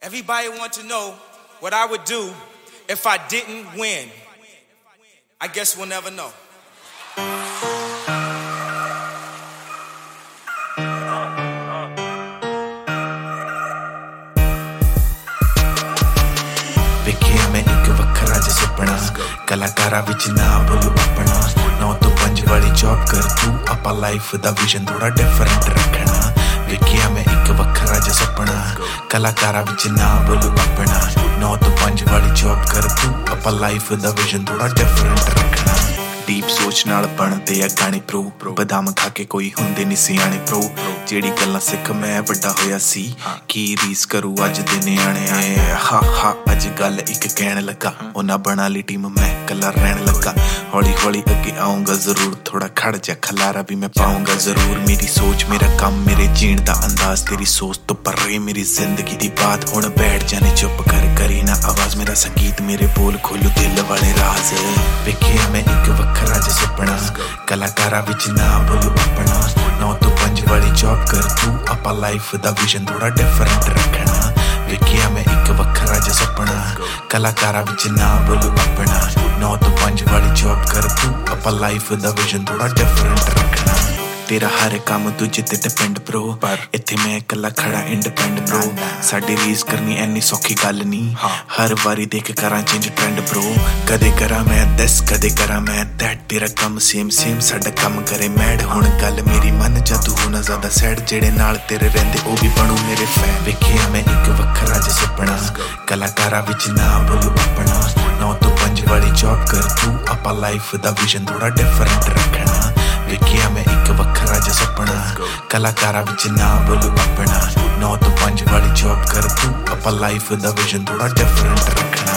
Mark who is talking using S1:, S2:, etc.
S1: Everybody want to know what I would do if I didn't win. I guess we'll never know.
S2: ਵੇਖਿਆ ਮੈਂ ਇੱਕ ਵੱਖਰਾ ਜਿਹਾ ਸੁਪਨਾ ਕਲਾਕਾਰਾਂ ਵਿੱਚ ਨਾ ਬੋਲੂ ਆਪਣਾ 9 ਤੋਂ 5 ਵਾਲੀ ਜੌਬ ਕਰ ਤੂੰ ਆਪਾਂ ਲਾਈਫ ਦਾ ਵਿਜ਼ਨ ਥੋੜਾ ਡਿਫਰੈਂਟ ਰੱਖਣਾ ਵੇਖਿਆ ਮੈਂ ਇੱਕ ਵੱਖਰਾ ਜਿਹਾ ਸੁਪਨਾ ਕਲਾਕਾਰਾਂ ਵਿੱਚ ਨਾ ਬੋਲੂ ਆਪਣਾ 9 ਤੋਂ 5 ਵਾਲੀ ਜੌਬ ਕਰ ਤੂੰ ਆਪਾਂ ਲਾਈਫ ਦਾ ਵਿਜ਼ਨ ਥੋੜਾ ਡਿਫਰੈਂਟ ਰੱਖਣਾ ਡੀਪ ਸੋਚ ਨਾਲ ਬਣਦੇ ਆ ਗਾਣੇ ਪ੍ਰੋ ਬਦਾਮ ਖਾ ਕੇ ਕੋਈ ਹੁੰਦੇ ਨਹੀਂ ਸਿਆਣੇ ਪ੍ਰੋ ਜਿਹੜੀ ਗੱਲਾਂ ਸਿੱਖ ਮੈਂ ਵੱਡਾ ਹੋਇਆ ਸੀ ਕੀ ਰੀਸ ਕਰੂ ਅੱਜ ਦੇ ਨਿਆਣੇ ਹਾ ਅੱਜ ਗੱਲ ਇੱਕ ਕਹਿਣ ਲੱਗਾ ਉਹਨਾਂ ਬਣਾ ਲਈ ਟੀਮ ਮੈਂ ਕੱਲਾ ਰਹਿਣ ਲੱਗਾ ਹੌਲੀ ਹੌਲੀ ਅੱਗੇ ਆਉਂਗਾ ਜ਼ਰੂਰ ਥੋੜਾ ਖੜ ਜਾ ਖਲਾਰਾ ਵੀ ਮੈਂ ਪਾਉਂਗਾ ਜ਼ਰੂਰ ਮੇਰੀ ਸੋਚ ਮੇਰਾ ਕੰਮ ਮੇਰੇ ਜੀਣ ਦਾ ਅੰਦਾਜ਼ ਤੇਰੀ ਸੋਚ ਤੋਂ ਪਰੇ ਮੇਰੀ ਜ਼ਿੰਦਗੀ ਦੀ ਬਾਤ ਹੁਣ ਬੈਠ ਜਾਣੇ ਚੁੱਪ ਕਰ ਕਰੀ ਨਾ ਆਵਾਜ਼ ਮੇਰਾ ਸੰਗੀਤ ਮੇਰੇ ਬੋਲ ਖੋਲੂ ਦਿਲ ਵਾਲੇ ਰਾਜ਼ ਵੇਖਿਆ ਮੈਂ ਇੱਕ ਵੱਖਰਾ ਜਿਹਾ ਸੁਪਨਾ ਕਲਾਕਾਰਾਂ ਵਿੱਚ ਨਾ ਬੋਲੂ ਆਪਣਾ 9 ਤੋਂ 5 ਵਾਲੀ ਜੌਬ ਕਰ ਤੂੰ ਆਪਾਂ ਲਾਈਫ ਦਾ ਵਿਜ਼ਨ ਥੋੜਾ ਡਿਫਰੈਂਟ ਰੱਖਣਾ ਵੇਖਿਆ ਮੈਂ ਇੱਕ ਵੱਖਰਾ ਜਿਹਾ ਸੁਪਨਾ ਕਲਾਕਾਰਾਂ ਵਿੱਚ ਨਾ ਬੋਲੂ ਆਪਣਾ 9 ਤੋਂ 5 ਵਾਲੀ ਜੌਬ ਕਰ ਤੂੰ ਆਪਾਂ ਲਾਈਫ ਦਾ ਵਿਜ਼ਨ ਥੋੜਾ ਡਿਫਰੈਂਟ ਰੱਖਣਾ ਤੇਰਾ ਹਰ ਕੰਮ ਦੂਜੇ ਤੇ ਡਿਪੈਂਡ ਬ్రో ਪਰ ਇੱਥੇ ਮੈਂ ਇਕੱਲਾ ਖੜਾ ਇੰਡੀਪੈਂਡੈਂਟ ਬ్రో ਸਾਡੀ ਰੀਸ ਕਰਨੀ ਐਨੀ ਸੌਖੀ ਗੱਲ ਨਹੀਂ ਹਰ ਵਾਰੀ ਦੇਖ ਕਰਾਂ ਚੇਂਜ ਟ੍ਰੈਂਡ ਬ్రో ਕਦੇ ਕਰਾਂ ਮੈਂ ਦਸ ਕਦੇ ਕਰਾਂ ਮੈਂ ਦੈਟ ਤੇਰਾ ਕੰਮ ਸੇਮ ਸਾਡਾ ਕੰਮ ਕਰੇ ਮੈਡ ਹੁਣ ਗੱਲ ਮੇਰੀ ਮੰਨ ਜਾ ਤੂੰ ਹੋਣਾ ਜ਼ਿਆਦਾ ਸੈਡ ਜਿਹੜੇ ਨਾਲ ਤੇਰੇ ਰਹਿੰਦੇ ਉਹ ਵੀ ਬਣੂ ਮੇਰੇ ਫੈਨ ਵੇਖਿਆ ਮੈਂ ਇੱਕ ਵੱਖਰਾ ਜਿਹਾ ਸੁਪਨਾ ਕਲਾਕਾਰਾਂ ਵਿੱਚ ਨਾ ਬੋਲੂ ਆਪਣਾ 9 ਤੋਂ 5 ਵਾਲੀ ਜੌਬ ਕਰ ਤੂੰ ਆਪਾਂ ਲਾਈਫ ਦਾ ਵਿਜ਼ਨ ਥੋੜਾ ਡਿਫਰੈਂਟ ਰੱਖਣਾ ਵੇਖਿਆ ਮੈਂ ਇੱਕ ਵੱਖਰਾ ਜਿਹਾ ਸੁਪਨਾ ਕਲਾਕਾਰਾਂ ਵਿੱਚ ਨਾ ਬੋਲੂ ਆਪਣਾ 9 ਤੋਂ 5 ਵਾਲੀ ਜੌਬ ਕਰ ਤੂੰ ਆਪਾਂ ਲਾਈਫ ਦਾ ਵਿਜ਼ਨ ਥੋੜਾ ਡਿਫਰੈਂਟ ਰੱਖਣਾ